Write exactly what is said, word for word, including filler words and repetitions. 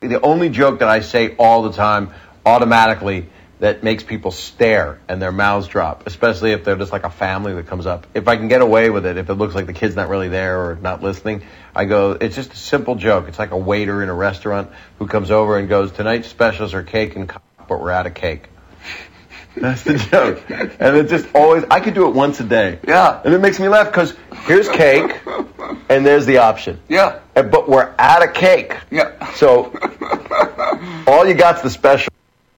The only joke that I say all the time, automatically, that makes people stare and their mouths drop, especially if they're just like a family that comes up. If I can get away with it, if it looks like the kid's not really there or not listening, I go, it's just a simple joke. It's like a waiter in a restaurant who comes over and goes, tonight's specials are cake and cock, but we're out of cake. That's the joke. And it just always, I could do it once a day. Yeah. And it makes me laugh because here's cake and there's the option. Yeah. And, but we're out of cake. Yeah. So all you got's the special.